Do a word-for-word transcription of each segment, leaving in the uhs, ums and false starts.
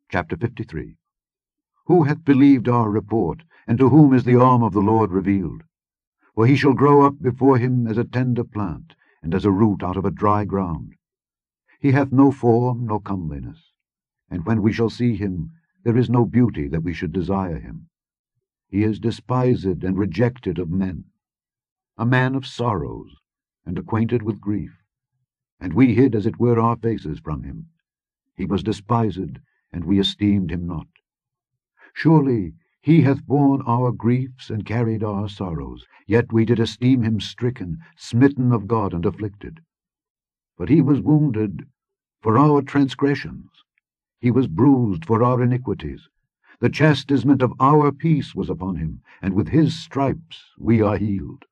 Chapter fifty-three. Who hath believed our report, and to whom is the arm of the Lord revealed? For he shall grow up before him as a tender plant, and as a root out of a dry ground. He hath no form nor comeliness, and when we shall see him, there is no beauty that we should desire him. He is despised and rejected of men, a man of sorrows, and acquainted with grief. And we hid as it were our faces from him. He was despised, and we esteemed him not. Surely he hath borne our griefs and carried our sorrows, yet we did esteem him stricken, smitten of God, and afflicted. But he was wounded for our transgressions, he was bruised for our iniquities. The chastisement of our peace was upon him, and with his stripes we are healed.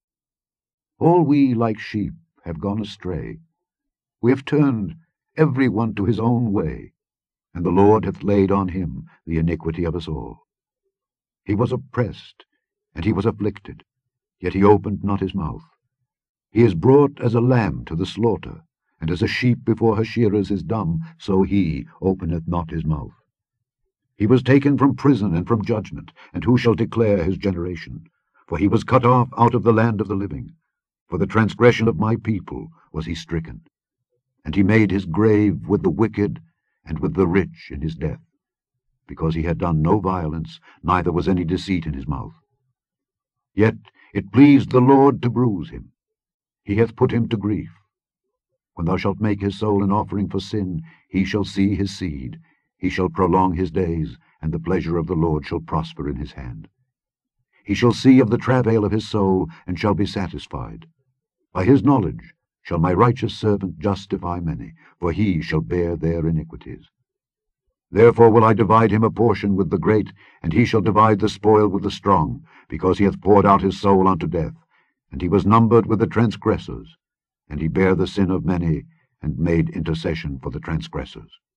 All we like sheep have gone astray. We have turned every one to his own way, and the Lord hath laid on him the iniquity of us all. He was oppressed, and he was afflicted, yet he opened not his mouth. He is brought as a lamb to the slaughter, and as a sheep before her shearers is dumb, so he openeth not his mouth. He was taken from prison and from judgment, and who shall declare his generation? For he was cut off out of the land of the living. For the transgression of my people was he stricken. And he made his grave with the wicked and with the rich in his death, because he had done no violence, neither was any deceit in his mouth. Yet it pleased the Lord to bruise him. He hath put him to grief. When thou shalt make his soul an offering for sin, he shall see his seed. He shall prolong his days, and the pleasure of the Lord shall prosper in his hand. He shall see of the travail of his soul, and shall be satisfied. By his knowledge shall my righteous servant justify many, for he shall bear their iniquities. Therefore will I divide him a portion with the great, and he shall divide the spoil with the strong, because he hath poured out his soul unto death, and he was numbered with the transgressors, and he bare the sin of many, and made intercession for the transgressors.